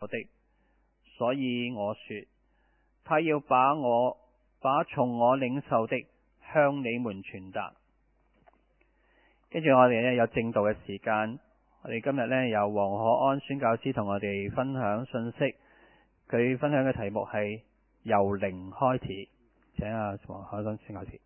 的。所以我說，他要把從我領受的向你們傳達。跟住我哋呢有證道嘅時間，我哋今日呢由黃可安宣教師同我哋分享信息，佢分享嘅題目係由零開始。請黃可安宣教師。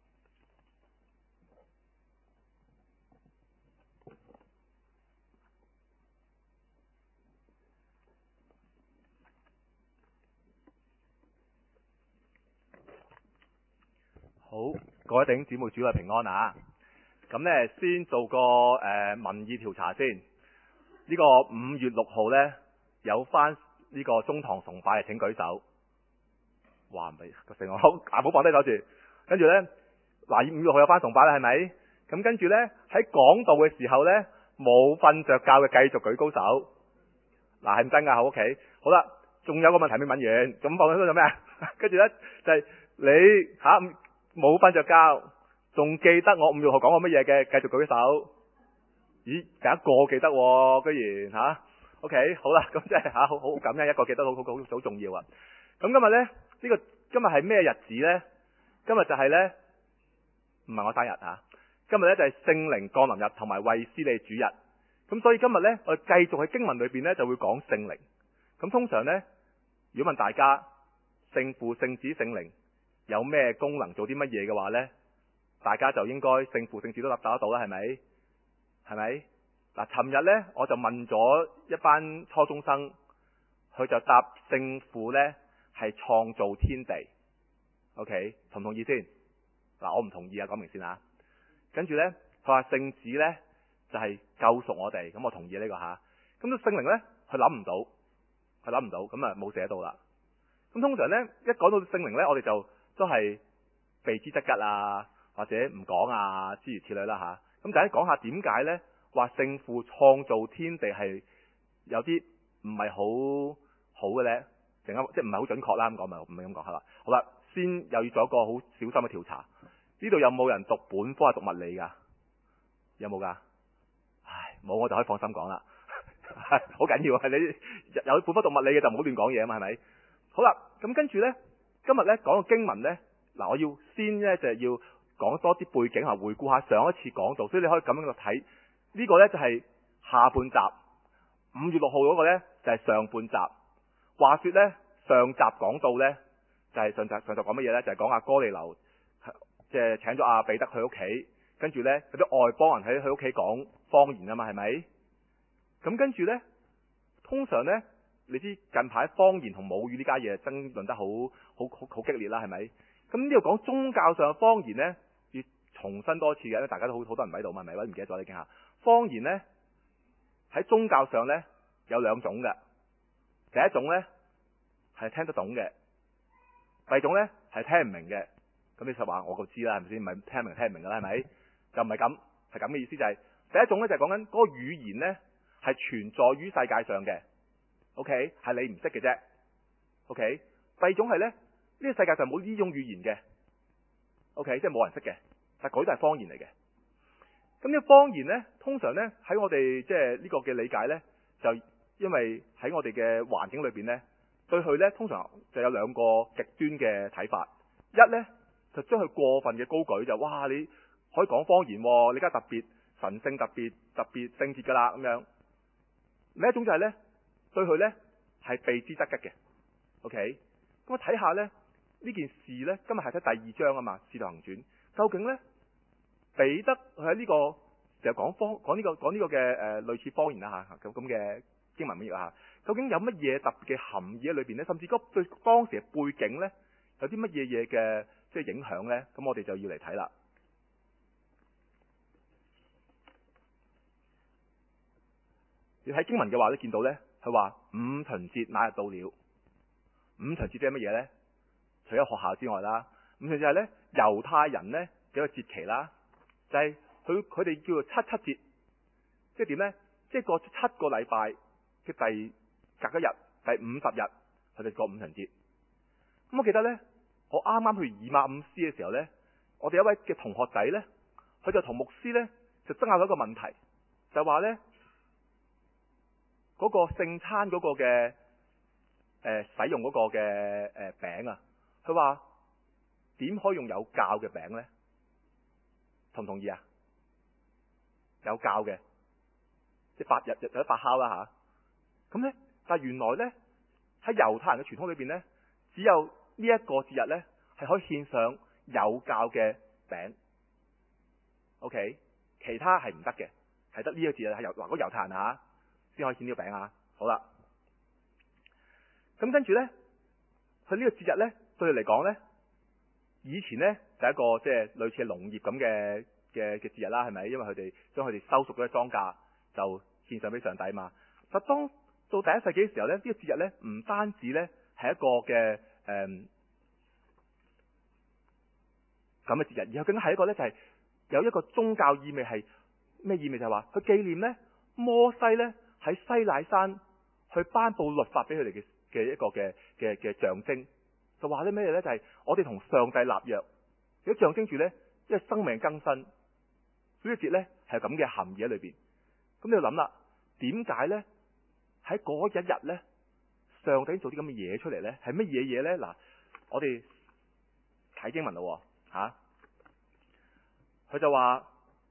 好，各位弟兄姊妹，主內平安啊！咁呢，先做個民意調查先。呢個5月6號呢，有翻呢個中堂崇拜嘅，請舉手。哇，唔係個成我好，唔好放低手住。跟住呢，嗱5月6號有翻崇拜啦，係咪？咁跟住呢，喺講道嘅時候呢，冇瞓着覺嘅繼續舉高手。嗱，係唔真㗎，喺屋企。好啦，仲有個問題未問完，咁放喺度做咩啊？跟住呢，就係你冇瞓着覺，仲記得我5月號講過乜嘢嘅？繼續舉手。咦，第一個記得喎，居然OK， 好啦，咁即係好感恩，一個記得好重要啊。咁今日呢，今日係咩日子呢？今日就係呢，唔係我生日啊。今日呢，就係聖靈降臨日同埋衛斯理主日。咁所以今日呢，我哋繼續喺經文裏邊呢，就會講聖靈。咁通常呢，如果問大家聖父、聖子、聖靈有咩功能，做啲乜嘢嘅話呢，大家就應該聖父聖子都答得到啦，係咪？係咪？嗱，尋日呢，我就問咗一班初中生，佢就答聖父呢係創造天地。OK， 同唔同意先？嗱，我唔同意啊，講明先啊。跟住呢，佢話聖子呢就係救贖我哋，咁我同意呢個吓。咁到聖靈呢，佢諗唔到，咁啊冇寫到啦。咁通常呢，一講到聖靈呢，我哋就都係避之則吉啊，或者唔講啊，諸如此類啦吓。咁大家講下點解呢？話聖父創造天地係有啲唔係好嘅呢？即係唔係好準確啦，咁講咪唔係咁講係啦。好啦，先又要做一個好小心嘅調查。呢度有冇人讀本科係讀物理噶？有冇噶？唉，冇我就可以放心講啦。好緊要啊！你有本科讀物理嘅就唔好亂講嘢啊嘛，係咪？好啦，咁跟住呢，今日呢講個經文呢，嗱，我要先呢就係要講多啲背景啊，回顧下上一次講道，所以你可以咁樣去睇。呢個呢就係下半集，5月6號嗰個呢就係上半集。話說呢，上集講到呢，就係上集講乜嘢呢？就係講阿哥尼流，即係請咗阿彼得去屋企，跟住呢，有啲外邦人喺佢屋企講方言啊嘛，係咪？咁跟住呢，通常呢，你知近排方言同母語呢家嘢爭論得好激烈啦，係咪？咁呢度講宗教上嘅方言呢，要重申多次嘅，因為大家都好多人唔喺度嘛，係咪？唔記得咗你傾下。方言呢，喺宗教上呢，有兩種嘅。第一種呢，係聽得懂嘅，第二種呢，係聽唔明嘅。咁你實話我就知啦，係咪先？唔係聽唔明噶啦，係咪？就唔係咁，係咁嘅意思就係第一種呢，就係講緊嗰個語言呢，係存在於世界上嘅。OK， 係你唔識嘅啫。OK， 第二種係呢，呢個世界上冇呢種語言嘅。OK， 即係冇人識嘅，但係嗰啲都係方言嚟嘅。咁呢個方言呢，通常呢，喺我哋即係呢個嘅理解呢，就因為喺我哋嘅環境裏邊呢，對佢呢，通常就有兩個極端嘅睇法。一呢，就將佢過分嘅高舉，就哇，你可以講方言喎，你而家特別神聖、特別聖潔噶啦咁樣。另一種就係呢，對佢呢，係避之則吉嘅。OK，咁我睇下呢，呢件事呢，今日係睇第2章啊嘛，《使徒行傳》，究竟呢，彼得佢喺呢個就講呢個嘅類似方言啦嚇，咁嘅經文乜嘢嚇？究竟有乜嘢特別嘅含義喺裏邊呢？甚至對當時嘅背景呢，有啲乜嘢嘅即係影響呢？咁我哋就要嚟睇啦。你睇經文嘅話咧，見到呢，佢話五旬節那日到了。五旬節即係乜嘢呢？除咗學校之外啦，五旬節係呢猶太人呢嘅一個節期啦。就係佢哋叫做七節，即係點呢？即係過7個禮拜嘅隔一日，第50日，佢哋過五旬節。咁我記得呢，我啱啱去以馬忤斯嘅時候呢，我哋一位嘅同學仔呢，佢就同牧師呢，就爭拗咗一個問題，就話呢嗰個聖餐嗰個嘅使用嗰個嘅餅啊。佢話點可以用有酵嘅餅呢？同唔同意啊？有酵嘅，即係有得發酵啦嚇。咁呢，但係原來呢，喺猶太人嘅傳統裏邊呢，只有呢一個節日呢，係可以獻上有酵嘅餅。OK， 其他係唔得嘅，係得呢個節日係嗰猶太人嚇先可以獻呢個餅啊。好啦，咁跟住呢，佢呢個節日呢，對佢嚟講呢，以前呢，就係一個即係類似係農業咁嘅節日啦，係咪？因為佢哋將佢哋收熟嗰啲莊稼就獻上俾上帝嘛。但當到第一世紀嘅時候呢，呢個節日呢，唔單止呢係一個嘅咁嘅節日，而係更加係一個呢，就係有一個宗教意味。係咩意味？就係話佢紀念呢摩西呢喺西乃山去頒布律法俾佢哋嘅一個嘅象徵。就話啲咩呢？就係我哋同上帝立約，如果象徵住呢，因為生命更新，所以呢節呢係咁嘅含義喺裏邊。咁你要諗啦，點解呢？喺嗰一日呢，上帝做啲咁嘅嘢出嚟呢？係乜嘢嘢呢？嗱，我哋睇經文咯吓，佢就話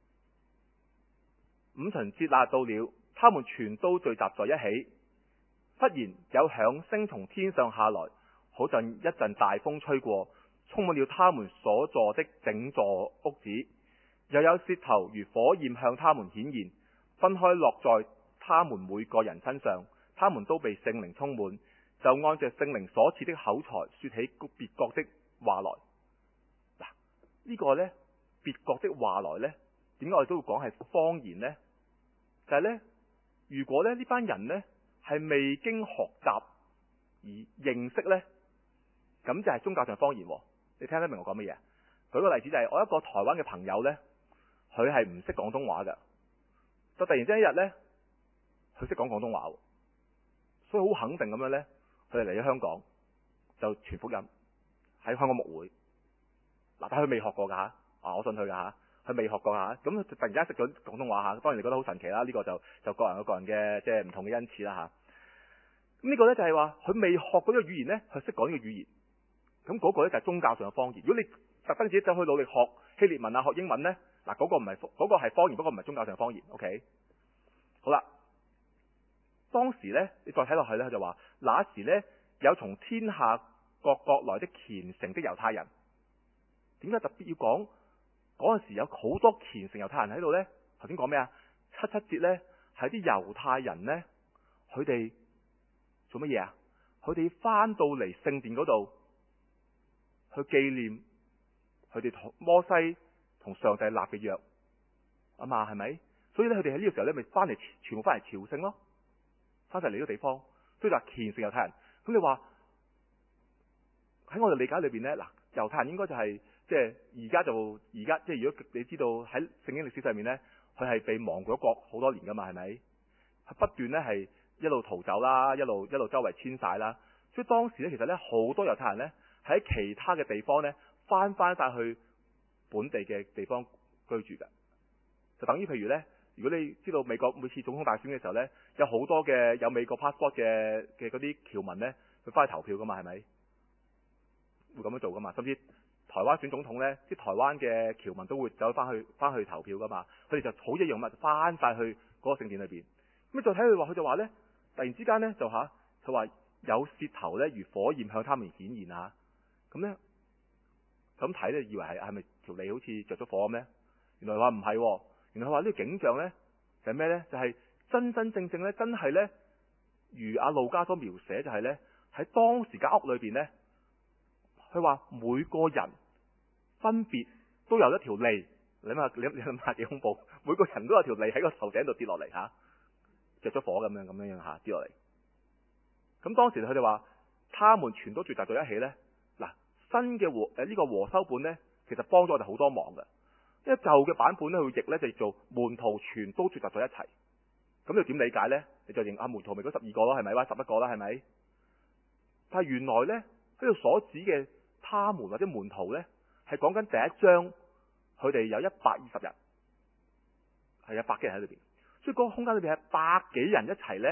五旬節那日到了，他們全都聚集在一起，忽然有響聲從天上下來，好像一陣大風吹過，充滿了他們所坐的整座屋子，又有舌頭如火焰向他們顯現，分開落在他們每個人身上，他們都被聖靈充滿，就按着聖靈所賜的口才說起別國的話來。嗱，呢個呢，別國的話來呢，點解我哋都會講係方言呢？就係呢，如果呢班人呢係未經學習而認識呢，咁就係宗教上方言。你聽得明我講乜嘢？舉個例子就係我一個台灣嘅朋友呢，佢係唔識廣東話嘅，就突然之間一日呢，佢識講廣東話，所以好肯定咁樣呢，佢哋嚟咗香港就傳福音喺香港牧會。嗱，但佢未學過噶吓，我信佢噶吓，佢未學過吓，咁突然間識咗廣東話吓，當然你覺得好神奇啦。呢個就個人有個人嘅即係唔同嘅恩賜啦吓。咁呢個呢，就係話佢未學過呢個語言呢，佢識講呢個語言。咁嗰個呢，就係宗教上嘅方言。如果你特登自己走去努力學希臘文啊、學英文呢，嗱，嗰個唔係嗰個係方言，不過唔係宗教上嘅方言。OK， 好啦，當時呢，你再睇落去呢，佢就話那時呢，有從天下各國來的虔誠的猶太人。點解特別要講嗰陣時有好多虔誠猶太人喺度呢？頭先講咩啊？七節呢，係啲猶太人呢，佢哋做乜嘢啊？佢哋翻到嚟聖殿嗰度去紀念佢哋同摩西同上帝立嘅約啊嘛，係咪？所以咧，佢哋喺呢個時候咧，咪翻嚟全部翻嚟朝聖咯，翻晒嚟呢個地方，所以就虔誠猶太人。咁你話喺我哋理解裏邊咧，嗱，猶太人應該就係即係而家即係如果你知道喺聖經歷史上面咧，佢係被亡國好多年噶嘛，係咪？係不斷咧係一路逃走啦，一路周圍遷徙啦。所以當時咧，其實咧好多猶太人咧喺其他嘅地方咧翻晒去本地嘅地方居住嘅，就等於譬如咧，如果你知道美國每次總統大選嘅時候咧，有好多嘅有美國 passport 嘅嗰啲僑民咧，佢翻去投票噶嘛，係咪？會咁樣做噶嘛？甚至台灣選總統咧，啲台灣嘅僑民都會走翻去投票噶嘛。佢哋就好一樣物翻晒去嗰個聖殿裏邊。咁再睇佢就話咧，突然之間咧就佢話有舌頭咧如火焰向他們顯現啊。咁咧咁睇咧，以為係咪條脷好似着咗火咁咧？原來話唔係，原來佢話呢個景象咧就係咩咧？就係真正咧，真係咧，如阿路加所描寫，就係咧喺當時間屋裏邊咧，佢話每個人分別都有一條脷，你諗下幾恐怖？每個人都有條脷喺個頭頂度跌落嚟吓，着咗火咁樣吓跌落嚟。咁當時佢哋話，他們全都聚集在一起咧。嗱，新嘅呢個和修本咧，其實幫咗我哋好多忙嘅。因為舊嘅版本咧，佢譯咧就做門徒全都聚集在一齊。咁你點理解咧？你就認門徒咪嗰12個咯，係咪？或者11個啦，係咪？但係原來咧，呢度所指嘅他們或者門徒咧，係講緊第一章，佢哋有120人，係有100幾人喺裏邊，所以嗰個空間裏邊係100幾人一齊咧，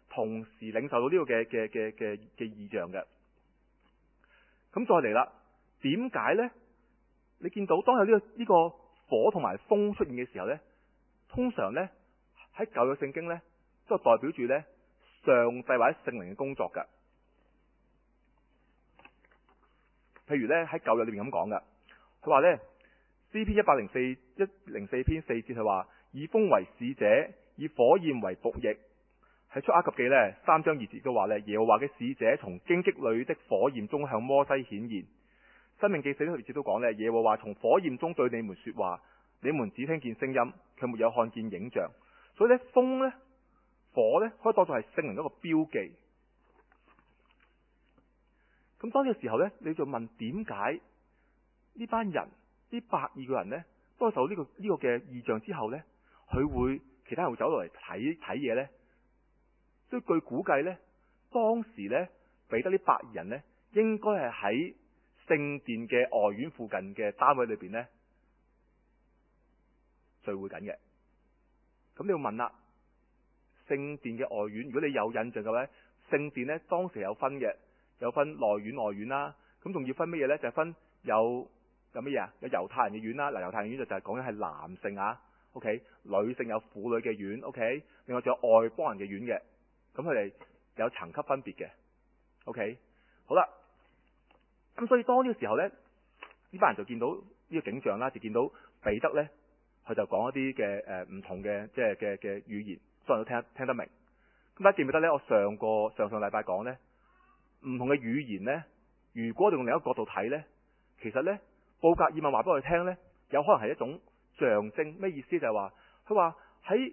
同時領受到呢個嘅異象嘅。咁再嚟啦，點解呢？你見到當有呢個火同埋風出現嘅時候呢，通常呢，喺舊約聖經呢，都係代表住呢上帝或者聖靈嘅工作㗎。譬如呢，喺舊約裏面咁講㗎，佢話呢，詩篇104篇4節佢話，以風為使者，以火焰為僕役。喺出埃及記呢3章2節都話呢，耶和華嘅使者從荊棘裏的火焰中向摩西顯現。申命記4章2節都講呢，耶和華從火焰中對你們說話，你們只聽見聲音，卻沒有看見影像。所以呢，風呢，火呢，可以當作係聖靈一個標記。咁當呢個時候呢，你就問點解呢班人呢120個人呢，當受呢個嘅異象之後呢，其他人會走落嚟睇嘢呢？所以據估計呢，當時呢，彼得呢120人呢，應該係喺聖殿嘅外院附近嘅單位裏邊呢聚會緊嘅。咁你要問啦，聖殿嘅外院，如果你有印象嘅話，聖殿呢當時有分嘅，有分內院外院啦。咁仲要分乜嘢呢？就係分有乜嘢啊？有猶太人嘅院啦。嗱，猶太人院就係講緊係男性啊。OK， 女性有婦女嘅院。OK， 另外仲有外邦人嘅院嘅。咁佢哋有層級分別嘅。OK， 好啦。咁所以當呢個時候呢，呢班人就見到呢個景象啦，就見到彼得呢，佢就講一啲嘅唔同嘅即係嘅語言，所有人都聽得明。咁大家記唔記得呢？我上禮拜講呢，唔同嘅語言呢，如果我哋用另一個角度睇呢，其實呢，布格爾曼話俾我哋聽呢，有可能係一種象徵。咩意思？就係話佢話喺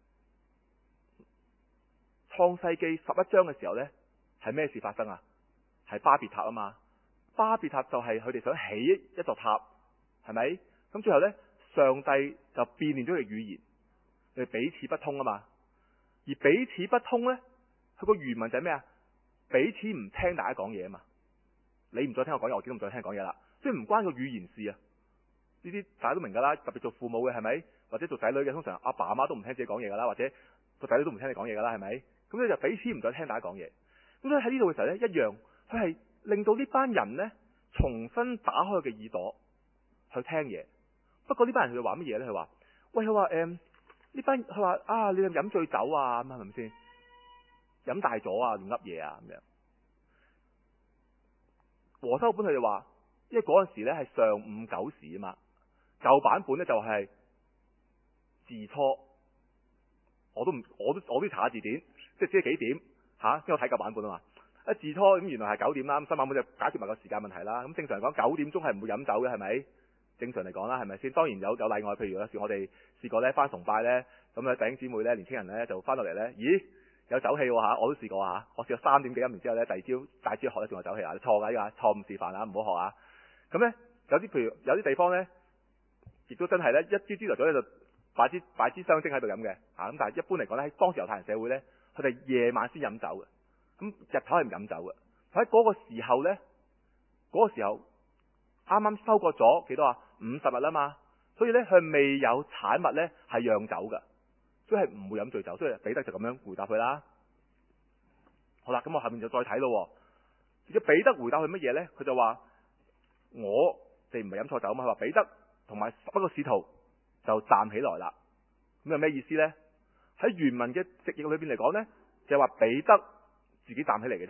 創世記11章嘅時候呢，係咩事發生啊？係巴別塔啊嘛。巴別塔就係佢哋想起一座塔，係咪？咁最後呢，上帝就變亂咗佢語言，佢哋彼此不通啊嘛。而彼此不通呢，佢個原文就係咩啊？彼此唔聽大家講嘢啊嘛。你唔再聽我講嘢，我亦都唔再聽講嘢啦。所以唔關個語言事啊。呢啲大家都明噶啦，特別做父母嘅係咪？或者做仔女嘅，通常阿爸阿媽都唔聽自己講嘢噶啦，或者個仔女都唔聽你講嘢噶啦，係咪？咁你就彼此唔再聽大家講嘢。咁所以喺呢度嘅時候呢，一樣佢係令到呢班人呢重新打開佢嘅耳朵去聽嘢。不過呢班人佢話乜嘢呢？佢話：喂，佢話呢班佢話啊，你哋飲醉酒啊，咁係咪先？飲大咗啊，亂噏嘢啊咁樣。和修本佢哋話，因為嗰陣時呢係上午9時啊嘛，舊版本呢就係自初。我都要查下字典，即係知幾點嚇？因為我睇舊版本啊嘛。自初咁原來係9點啦，咁新版本就解決埋個時間問題啦。咁正常嚟講9點鐘係唔會飲酒嘅，係咪？正常嚟講啦，係咪先？當然有例外，譬如有時我哋試過呢返崇拜呢，咁弟兄姊妹呢，年輕人呢就返到嚟呢，咦有酒氣喎嚇！我都試過嚇，我試過3點幾飲完之後呢，第二朝大朝學呢仲有酒氣啊！錯㗎呢個，錯誤示範啊，唔好學啊！咁呢，有啲譬如有啲地方呢，亦都真係呢，一朝頭早呢就擺支香精喺度飲嘅嚇。咁但係一般嚟講呢，喺當時猶太人社會呢，佢哋夜晚先飲酒嘅。咁日頭係唔飲酒嘅。喺嗰個時候呢，嗰個時候啱啱收過咗幾多啊？50日啦嘛，所以呢，佢未有產物呢係釀酒嘅，所以係唔會飲醉酒。所以彼得就咁樣回答佢啦。好啦，咁我後面就再睇咯。而家彼得回答佢乜嘢呢？佢就話：我哋唔係飲錯酒嘛。佢話彼得同埋11個使徒就站起來啦。咁有咩意思呢？喺原文嘅直譯裏邊嚟講呢，就係話彼得自己站起嚟嘅啫，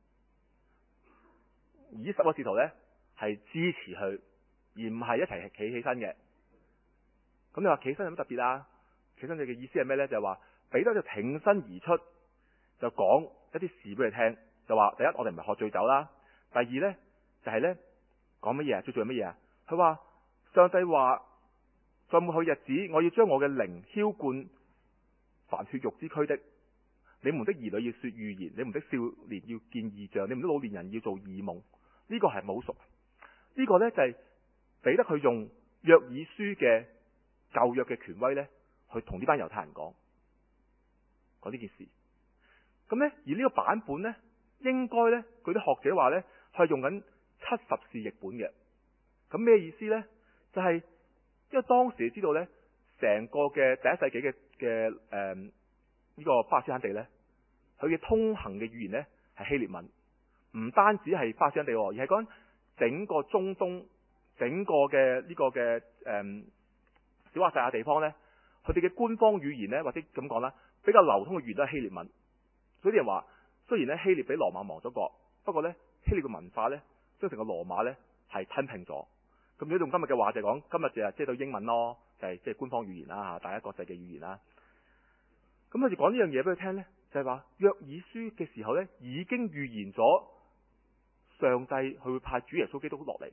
而10個使徒呢係支持佢，而唔係一齊企起身嘅。咁你話企起身有乜特別啊？企起身嘅意思係咩呢？就係話彼得就挺身而出，就講一啲事俾佢聽，就話第一，我哋唔係喝醉酒啦；第二呢，就係呢講乜嘢啊？最重要乜嘢啊？佢話上帝話在末後日子，我要將我嘅靈澆灌凡血肉之軀的。你們的兒女要說預言，你們的少年要見異象，你們的老年人要做異夢。呢個係冇熟，呢個呢，就係彼得佢用約珥書嘅舊約嘅權威呢，去同呢班猶太人講呢件事。咁呢，而呢個版本呢，應該呢，佢啲學者話呢，係用緊70士譯本嘅。咁咩意思呢？就係因為當時你知道呢，成個嘅第1世紀嘅呢個巴勒斯坦地呢，佢佢嘅通行嘅語言呢係希臘文，唔單止係巴勒斯坦地，而係講整個中東整個嘅呢個嘅小亞細亞地方呢，佢哋嘅官方語言呢，或者咁講啦，比較流通嘅語言都係希臘文。所以啲人話，雖然呢希臘俾羅馬亡咗國，不過呢希臘嘅文化呢，將成個羅馬呢係吞併咗。咁如果用今日嘅話就講，今日就係即係到英文咯，就係即係官方語言啦，大家國際嘅語言啦。咁佢就講呢樣嘢俾佢聽呢，就係話約珥書嘅時候呢，已經預言咗上帝佢會派主耶穌基督落嚟，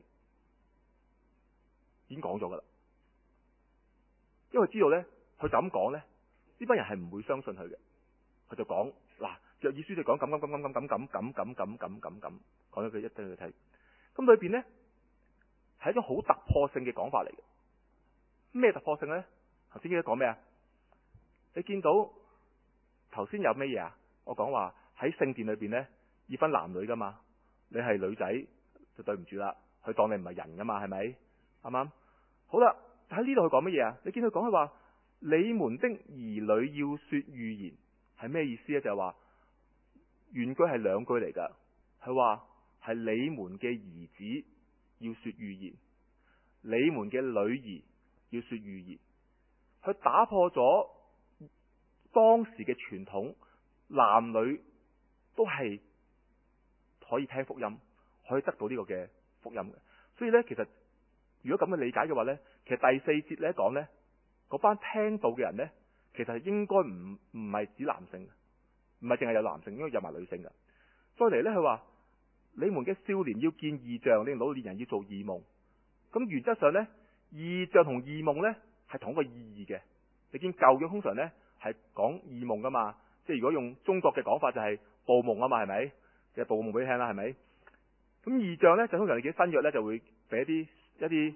已經講咗噶啦。因為知道呢，佢就咁講呢，呢班人係唔會相信佢嘅。佢就講嗱，約珥書就講咁，講咗佢一堆去睇。咁裏邊呢，係一種好突破性嘅講法嚟嘅。咩突破性呢？頭先記得講咩啊？你見到頭先有咩嘢啊？我講話喺聖殿裏邊呢，要分男女噶嘛。你係女仔就對唔住啦，佢當你唔係人噶嘛，係咪？啱唔啱？好啦，喺呢度佢講乜嘢啊？你見佢講佢話，你們的兒女要說預言，係咩意思咧？就係話原句係兩句嚟噶。佢話係你們嘅兒子要說預言，你們嘅女兒要說預言。佢打破咗當時嘅傳統，男女都係可以聽福音，可以得到呢個嘅福音嘅。所以呢，其實如果咁嘅理解嘅話呢，其實第四節咧講呢，嗰班聽到嘅人呢，其實係應該唔係指男性，唔係淨係有男性，應該有埋女性嘅。再嚟呢，佢話你們嘅少年要見異象，你們老年人要做異夢。咁原則上呢，異象同異夢呢係同一個意義嘅。你見舊約通常呢係講異夢噶嘛，即係如果用中國嘅講法就係報夢啊嘛，係咪？即係報夢俾你聽啦，係咪？咁異象呢，就通常你見新約呢就會俾一啲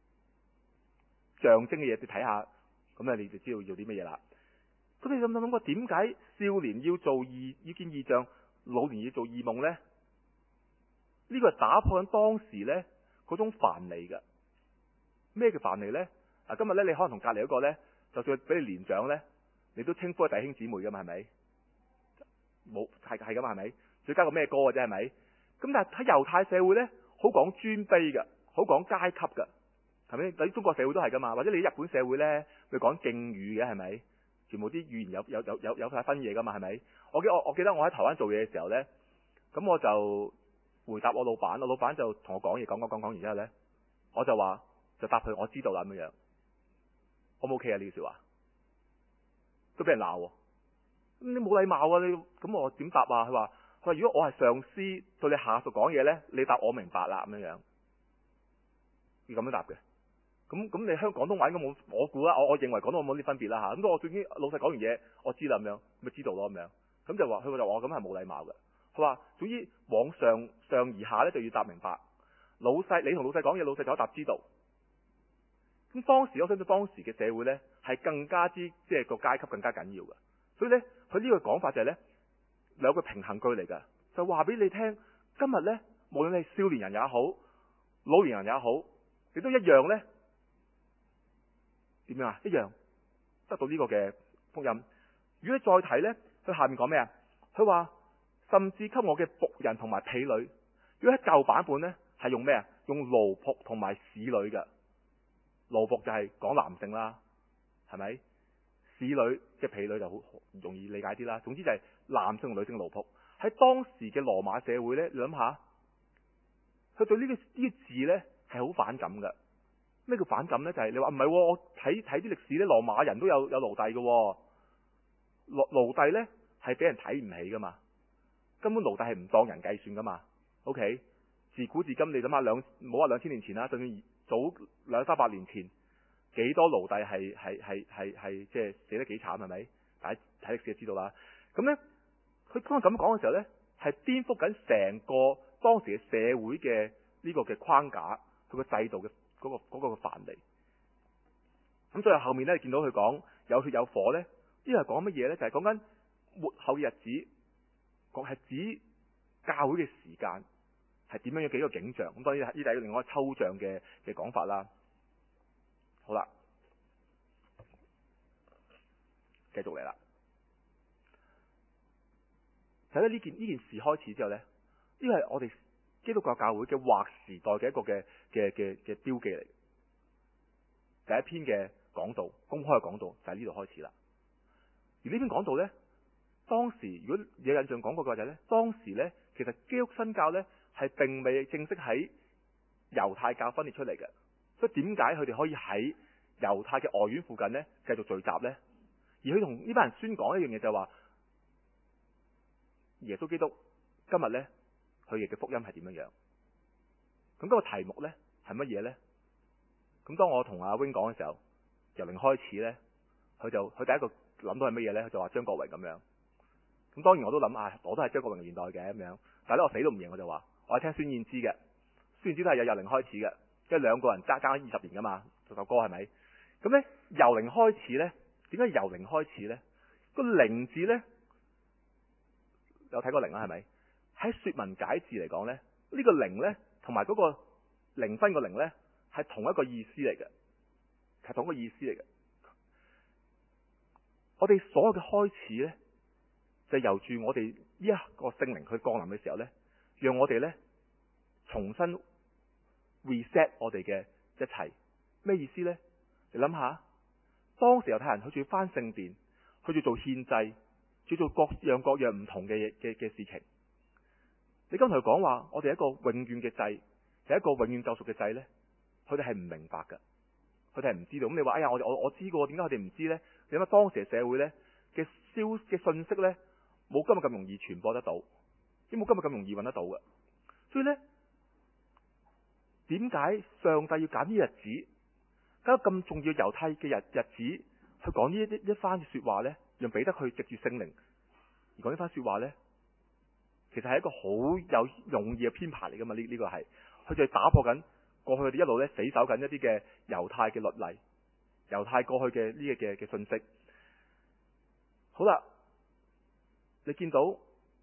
象徵嘅嘢你睇下，咁你就知道要啲乜嘢啦。咁你諗過點解少年要見異象，老年要做異夢呢？呢個係打破緊當時呢嗰種藩籬嘅。咩叫藩籬呢？今日呢，你可能同隔籬嗰個呢，就算俾你年長呢，你都稱呼係弟兄姊妹噶嘛，係咪？冇係噶嘛，係咪？再加個咩歌嘅啫，係咪？咁但係喺猶太社會呢，好講尊卑嘅，好講階級嘅，係咪？喺中國社會都係噶嘛，或者你喺日本社會呢，會講敬語嘅，係咪？全部啲語言有晒分嘢噶嘛，係咪？我記得我喺台灣做嘢嘅時候呢，咁我就回答我老闆，我老闆就同我講嘢，講，然之後呢，我就話就答佢，我知道啦咁樣。O 唔 OK 啊？呢句說話都俾人鬧喎，你冇禮貌啊！你咁我點答啊？佢話如果我係上司對你下屬講嘢呢，你答我明白啦咁樣，要咁樣答嘅。咁你香港廣東話應該冇，我估啦，我認為廣東話冇啲分別啦吓。咁我總之老細講完嘢，我知啦咁樣，咪知道咯咁樣。咁就話佢就話我咁係冇禮貌嘅。佢話總之往上而下呢，就要答明白。你同老細講嘢，老細就答知道。咁當時我相信當時嘅社會呢，係更加之即係個階級更加緊要嘅。所以呢，佢呢個講法就係呢兩個平衡句嚟㗎，就話俾你聽，今日呢，無論你係少年人也好，老年人也好，你都一樣呢。點樣啊？一樣得到呢個嘅福音。如果你再睇呢，佢下面講咩啊？佢話甚至給我嘅僕人同埋婢女。如果喺舊版本呢，係用咩啊？用奴僕同埋使女嘅。奴僕就係講男性啦，係咪？使女嘅婢女就好容易理解啲啦。總之就係男性同女性奴僕。喺當時嘅羅馬社會呢，你諗下，佢對呢個字呢係好反感嘅。咩叫反感呢？就係你話唔係，我睇啲歷史呢，羅馬人都有奴隸嘅。奴隸呢係俾人睇唔起噶嘛，根本奴隸係唔當人計算噶嘛。OK， 自古至今你諗下唔好話2000年前啦，就算早200-300年前，幾多奴隸係即係死得幾慘係咪？大家睇歷史就知道啦。咁呢，佢當佢咁講嘅時候呢，係顛覆緊成個當時嘅社會嘅呢個嘅框架，佢個制度嘅嗰個範圍。咁最後後面呢，見到佢講有血有火呢，呢個係講乜嘢呢？就係講緊末後嘅日子，講係指教會嘅時間係點樣，有幾個景象。咁當然呢啲係另外一個抽象嘅講法啦。好啦，繼續嚟啦。 就喺呢件事開始之後呢，呢個係我哋基督教教會嘅劃時代嘅一個嘅標記嚟。第一篇嘅講道，公開嘅講道就喺呢度開始啦。而呢篇講道呢，當時如果有印象講過嘅話就係呢，當時呢，其實基督新教呢係並未正式喺猶太教分裂出嚟嘅，所以點解佢哋可以喺猶太嘅外院附近呢繼續聚集呢？而佢同呢班人宣講一樣嘢就係話，耶穌基督今日呢，佢哋嘅福音係點樣樣？咁嗰個題目呢係乜嘢呢？咁當我同阿 Wing 講嘅時候，由零開始呢，佢第一個諗到係乜嘢呢？佢就話張國榮咁樣。咁當然我都諗啊，我都係張國榮年代嘅咁樣，但係咧我死都唔認，我就話我係聽孫燕姿嘅，孫燕姿都係由零開始嘅，即係兩個人爭20年噶嘛，做首歌係咪？咁呢，由零開始呢，點解由零開始呢？個零字呢，有睇過零啦係咪？喺說文解字嚟講呢，呢個零呢，同埋嗰個零分個零呢，係同一個意思嚟嘅，係同一個意思嚟嘅。我哋所有嘅開始呢，就由住我哋呢一個聖靈去降臨嘅時候呢，讓我哋呢重新 reset 我哋嘅一切。咩意思呢？你諗下，當時猶太人佢仲要翻聖殿，佢要做獻祭，要做各樣唔同嘅事情。你今日同佢講話，我哋一個永遠嘅祭，係一個永遠救贖嘅祭呢，佢哋係唔明白㗎，佢哋係唔知道。咁你話哎呀，我知過，點解佢哋唔知呢？你諗下當時嘅社會呢嘅信息呢，冇今日咁容易傳播得到，亦冇今日咁容易揾得到嘅。所以呢，點解上帝要揀呢日子，揀咁重要猶太嘅日子去講呢一番嘅說話呢？讓彼得去藉住聖靈而講呢番說話呢？其實係一個好有容易嘅編排嚟噶嘛？呢個係佢就係打破緊過去佢哋一路呢死守緊一啲嘅猶太嘅律例，猶太過去嘅呢嘅信息。好啦，你見到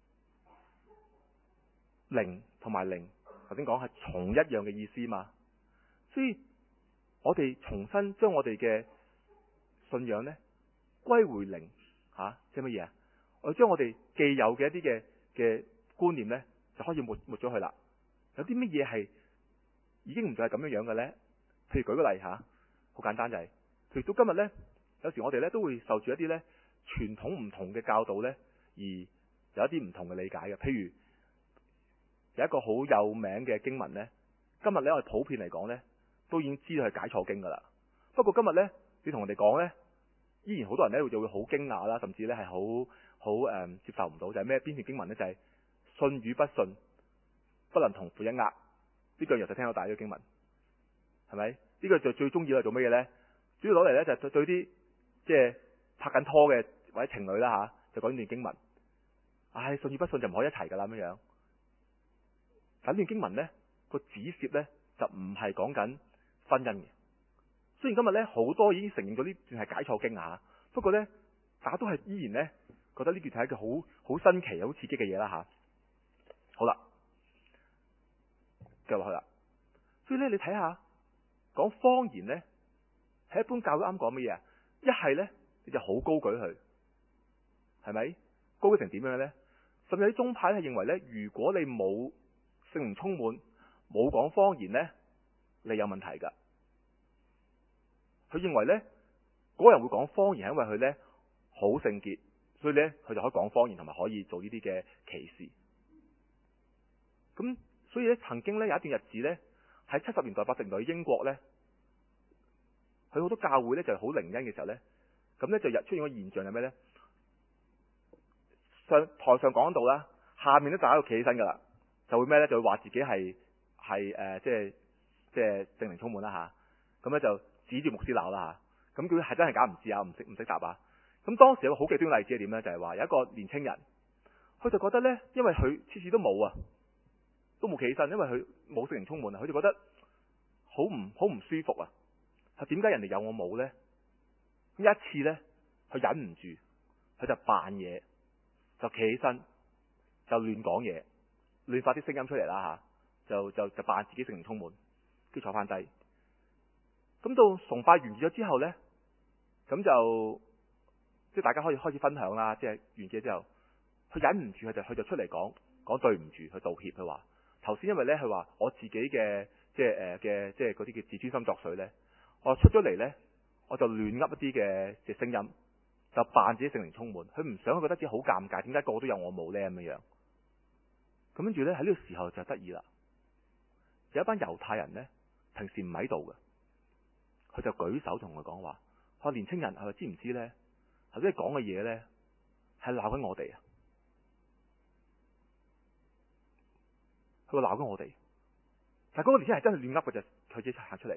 靈同埋靈，頭先講係同一樣嘅意思嘛？所以我哋重新將我哋嘅信仰呢歸回靈吓，即係乜嘢啊？我將我哋既有嘅一啲嘅觀念呢，就可以抹咗佢啦。有啲乜嘢係已經唔再係咁樣樣嘅呢？譬如舉個例吓，好簡單就係，譬如到今日呢，有時我哋呢都會受住一啲呢傳統唔同嘅教導呢，而有一啲唔同嘅理解嘅。譬如有一個好有名嘅經文呢，今日呢我哋普遍嚟講呢，都已經知道係解錯經噶啦。不過今日呢，你同人哋講呢，依然好多人呢就會好驚訝啦，甚至呢係好接受唔到，就係咩？邊段經文呢？就係信與不信不能同負一軛。呢句又就聽到大咗經文，係咪？呢個就最中意係做乜嘢呢？主要攞嚟呢，就對啲即係拍緊拖嘅或者情侶啦吓，就講呢段經文。唉，信與不信就唔可以一齊噶啦咁樣。咁呢段經文呢，個指涉呢，就唔係講緊婚姻嘅。雖然今日呢，好多已經承認咗呢段係解錯經吓，不過呢，大家都係依然呢，覺得呢段係一個好新奇、好刺激嘅嘢啦吓。好啦，繼續落去啦。所以呢，你睇下講方言呢，喺一般教會啱講乜嘢啊？一係呢，你就好高舉佢，係咪？高舉成點樣呢？甚至有啲宗派係認為呢，如果你冇聖靈充滿，冇講方言呢，你有問題噶。佢認為呢，嗰個人會講方言係因為佢呢好聖潔，所以呢，佢就可以講方言同埋可以做呢啲嘅歧視。咁所以呢，曾經呢，有一段日子呢，喺70年代80年代英國呢，佢好多教會呢就係好靈恩嘅時候呢，咁呢就出現個現象係咩呢？台上講到啦，下面都大家都企起身噶啦，就會咩呢？就會話自己係即係聖靈充滿啦吓，咁呢就指住牧師鬧啦吓，咁佢係真係假唔知啊，唔識答啊。咁當時有個好極端例子係點呢？就係話有一個年青人，佢就覺得呢，因為佢次次都冇啊，都冇企起身，因為佢冇聖靈充滿啊，佢就覺得好唔舒服啊。係點解人哋有我冇呢？咁一次呢，佢忍唔住，佢就扮嘢，就企起身，就亂講嘢，亂發啲聲音出嚟啦吓，就扮自己聖靈充滿，跟住坐翻低。咁到崇拜完結咗之後呢，咁就即係大家可以開始分享啦。即係完結之後， 佢忍唔住，佢就出嚟講對唔住，佢道歉，佢話頭先因為呢，佢話我自己嘅即係嗰啲叫自尊心作祟呢，我出咗嚟呢，我就亂噏一啲嘅聲音，就扮自己聖靈充滿，佢唔想佢覺得自己好尷尬，點解個個都有我冇呢？咁樣樣。咁跟住呢，喺呢個時候就得意啦，有一班猶太人呢，平時唔喺度嘅，佢就舉手同佢講話，佢年青人係咪知唔知呢？頭先講嘅嘢呢，係鬧緊我哋啊！佢話鬧緊我哋，但係嗰個年青人係真係亂噏嘅，就佢自己行出嚟。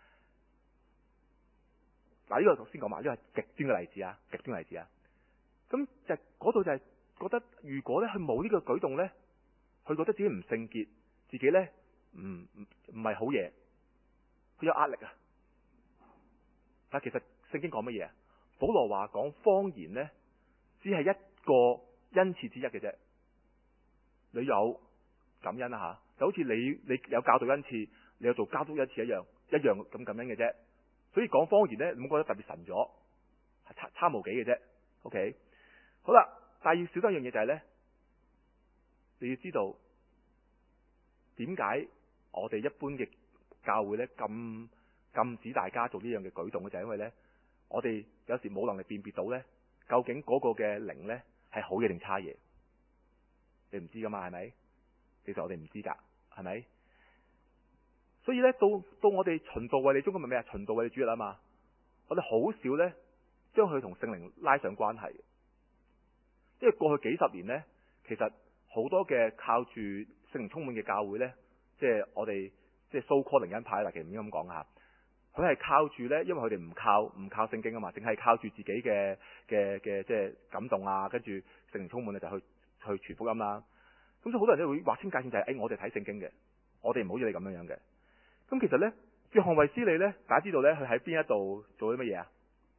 嗱，呢個頭先講埋，呢個係極端嘅例子啊，極端例子啊。咁就嗰度就係覺得，如果咧佢冇呢個舉動咧，佢覺得自己唔聖潔，自己咧唔係好嘢，佢有壓力啊。但其實聖經講乜嘢啊？保羅話講方言咧，只係一個恩賜之一嘅啫。你有感恩啊吓，就好似你有教導恩賜，你有做監督恩賜一樣咁感恩嘅啫。所以講方言咧，你唔好覺得特別神咗，係差無幾嘅啫。OK， 好啦，但係要小心一樣嘢就係咧，你要知道點解我哋一般嘅教會咧咁禁止大家做呢樣嘅舉動嘅，就係因為咧，我哋有時冇能力辨別到咧，究竟嗰個嘅靈咧係好嘢定差嘢，你唔知噶嘛，係咪？其實我哋唔知噶，係咪？所以咧，到我哋循道衛理中，今日咩啊？循道衛理主日啊嘛，我哋好少咧將佢同聖靈拉上關係，因為過去幾十年咧，其實好多嘅靠住聖靈充滿嘅教會咧，即係我哋即係 so called 靈恩派啦，其實唔應該咁講吓，佢係靠住咧，因為佢哋唔靠聖經啊嘛，淨係靠住自己嘅即係感動啊，跟住聖靈充滿咧就去傳福音啦。咁所以好多人都會劃清界線，就係我哋睇聖經嘅，我哋唔好似你咁樣嘅。咁其實咧，約翰衛斯理咧，大家知道咧，佢喺邊一度做啲乜嘢啊？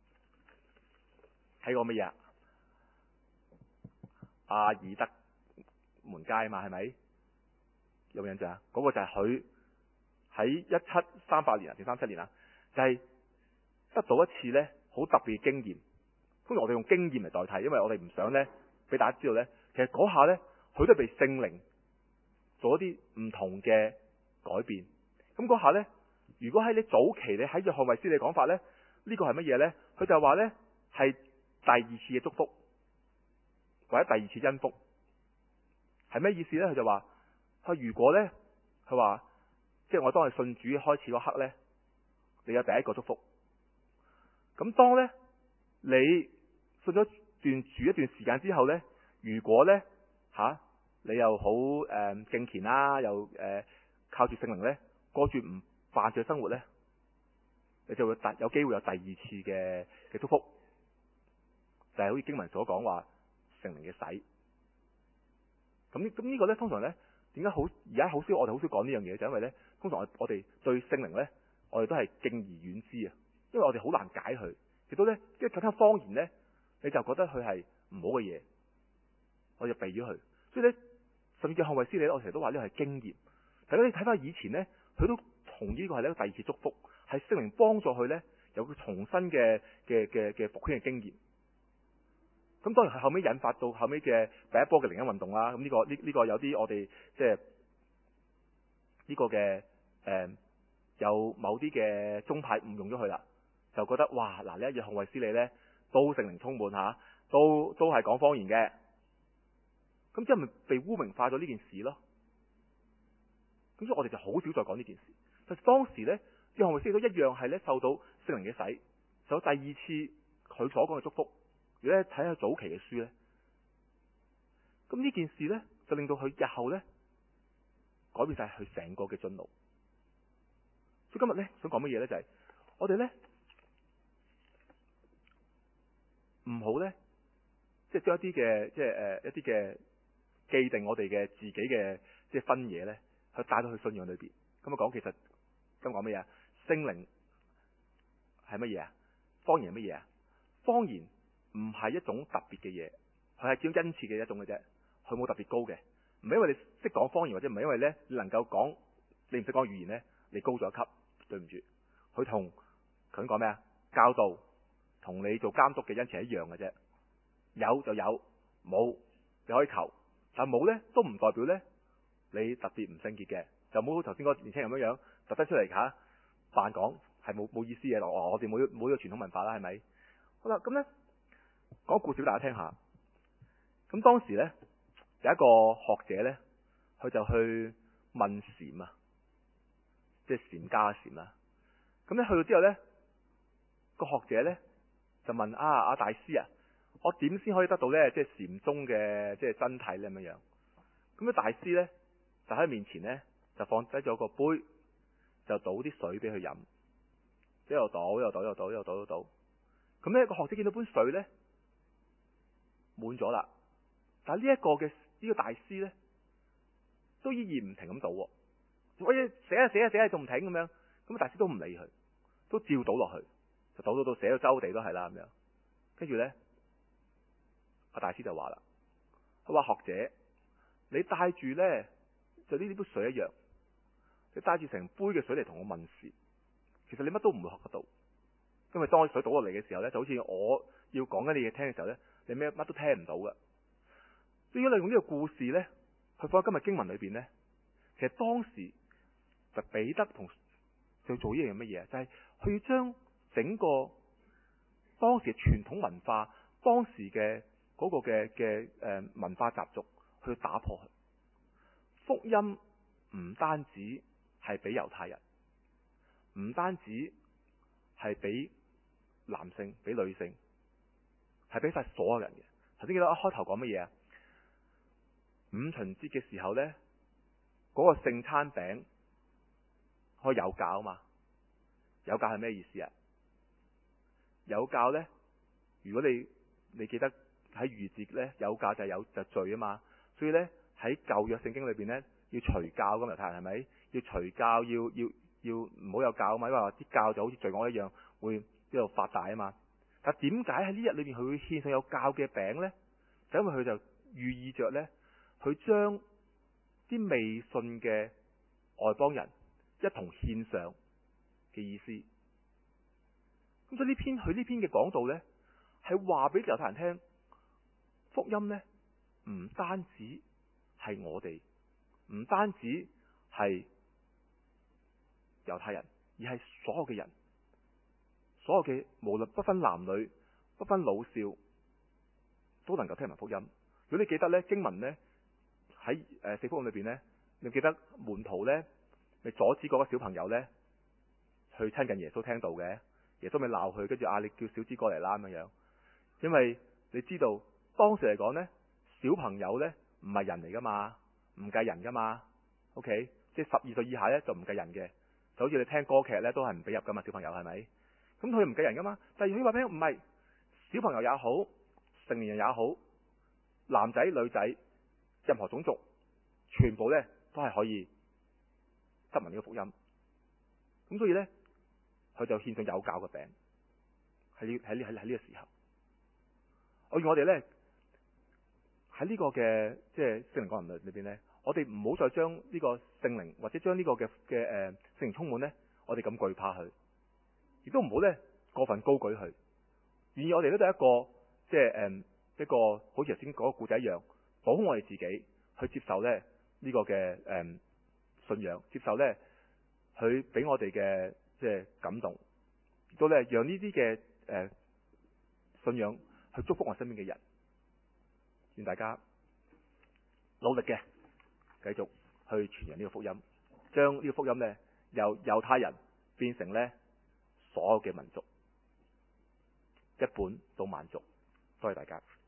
睇過乜嘢啊？阿爾德門街啊嘛，係咪？有冇印象啊？嗰個就係佢喺1738年定37年啊，就係得到一次咧好特別嘅經驗。通常我哋用經驗嚟代替，因為我哋唔想咧俾大家知道咧，其實嗰下咧佢都被聖靈做一啲唔同嘅改變。咁嗰下呢，如果喺你早期你喺約翰衛斯理講法呢，呢個係乜嘢呢？佢就話呢係第二次嘅祝福，或者第二次恩福，係咩意思呢？佢就話佢如果呢，佢話即係我當你信主開始嗰刻呢，你有第一個祝福。咁當呢，你信咗一段時間之後呢，如果呢，你又好敬虔啦，又靠住聖靈呢，過住唔犯罪生活呢，你就會有機會有第二次嘅祝福，就係好似經文所講話聖靈嘅洗。咁呢個呢，通常呢，點解而家好少我哋好少講呢樣嘢？就因為呢，通常我哋對聖靈呢，我哋都係敬而遠之啊，因為我哋好難解佢，亦都呢，因為更加方言呢，你就覺得佢係唔好嘅嘢，我就避咗佢。所以呢，甚至約翰衛斯理，我成日都話呢個係經驗。大家你睇翻以前呢，佢都同呢個係呢個第二次祝福，係聖靈幫助佢呢，有個重新嘅復興嘅經驗。咁當然係後尾引發到後尾嘅第一波嘅靈恩運動啦。咁呢個有啲我哋即係呢個嘅有某啲嘅宗派誤用咗佢啦，就覺得哇嗱，呢約翰衛斯理呢，都聖靈充滿吓，都係講方言嘅。咁即係咪被污名化咗呢件事咯？咁所以我哋就好少再講呢件事。但係當時呢，約翰衛斯理都一樣係呢，受到聖靈嘅洗，受到第二次佢所講嘅祝福。如果睇下早期嘅書呢，咁呢件事呢，就令到佢日後呢，改變晒佢成個嘅進路。所以今日呢，想講乜嘢呢？就係我哋呢，唔好呢，即係將一啲嘅即係一啲嘅既定我哋嘅自己嘅即係分野呢，去帶到去信仰裏邊。咁啊講其實今日講乜嘢啊？聖靈係乜嘢啊？方言係乜嘢啊？方言唔係一種特別嘅嘢，佢係叫恩賜嘅一種嘅啫，佢冇特別高嘅。唔係因為你識講方言，或者唔係因為咧你能夠講，你唔識講語言咧，你高咗一級。對唔住，佢同佢講咩啊？教導同你做監督嘅恩賜係一樣嘅啫，有就有，冇你可以求，但冇呢都唔代表呢你特別唔聖潔嘅，就冇好頭先嗰個年輕人咁樣特登出嚟扮講係冇意思嘅。我哋冇呢個傳統文化啦，係咪？好啦，咁呢講個故事俾大家聽下。咁當時呢，有一個學者呢，佢就去問禪啊，即係禪家嘅禪啦。咁呢去到之後呢，個學者呢就問阿大師啊，我點先可以得到呢？即係禪宗嘅即係真諦呢？咁樣樣。咁咧大師呢，就喺面前呢，就放低咗個杯，就倒啲水俾佢飲，一路倒。咁呢個學者見到杯水呢，滿咗啦，但係呢個大師呢，都依然唔停咁倒。喂，寫啊，仲唔停咁樣？咁大師都唔理佢，都照倒落去，就倒到寫到周地都係啦咁樣。跟住呢，阿大師就話啦，佢話學者，你帶住呢，就呢杯水一樣，你帶住成杯嘅水嚟同我問事，其實你乜都唔會學得到，因為當水倒落嚟嘅時候呢，就好似我要講緊你嘢聽嘅時候呢，你乜都聽唔到㗎。如果你用呢個故事呢，去放喺今日經文裏邊呢，其實當時就彼得同就做呢樣乜嘢，就係佢要將整個當時嘅傳統文化，當時嘅嗰個嘅文化習俗去打破佢。福音唔單止係俾猶太人，唔單止係俾男性、俾女性，係俾晒所有人嘅。頭先記得一開頭講乜嘢啊？五旬節嘅時候呢，嗰個聖餐餅可以有酵啊嘛？有酵係咩意思啊？有酵呢，如果你記得喺逾節呢，有酵就罪啊嘛。所以呢，喺舊約聖經裏邊呢，要除酵咁猶太人係咪？要除酵，要唔好有酵啊嘛，因為話啲酵就好似罪惡一樣，會一路發大啊嘛。但點解喺呢日裏邊佢會獻上有酵嘅餅呢？就因為佢就寓意着呢，佢將啲未信嘅外邦人一同獻上嘅意思。咁所以佢呢篇嘅講道呢，係話俾猶太人聽，福音呢唔單止係我哋，唔單止係猶太人，而係所有嘅人，所有嘅無論不分男女、不分老少，都能夠聽聞福音。如果你記得呢經文呢，喺四福音裏邊呢，你記得門徒呢，你阻止嗰個小朋友呢去親近耶穌聽道嘅，耶穌咪鬧佢，跟住你叫小子過嚟啦咁樣。因為你知道當時嚟講呢，小朋友呢唔係人嚟噶嘛，唔計人噶嘛。OK， 即係12歲以下呢就唔計人嘅，就好似你聽歌劇呢都係唔俾入噶嘛，小朋友係咪？咁佢唔計人噶嘛。但係佢話俾你唔係，小朋友也好，成年人也好，男仔女仔，任何種族，全部呢都係可以得聞呢個福音。咁所以呢，佢就獻上有酵嘅餅喺呢個時候。我願我哋呢，喺呢個嘅即係聖靈降臨裏邊呢，我哋唔好再將呢個聖靈或者將呢個嘅聖靈充滿呢，我哋咁懼怕佢，亦都唔好呢過分高舉佢。願意我哋都係一個即係一個好似頭先嗰個故仔一樣，保護我哋自己去接受呢個嘅信仰，接受呢佢俾我哋嘅即係感動，亦都呢讓呢啲嘅信仰去祝福我身邊嘅人。願大家努力嘅繼續去傳揚呢個福音，將呢個福音呢由猶太人變成呢所有嘅民族，一本到萬族。多謝大家。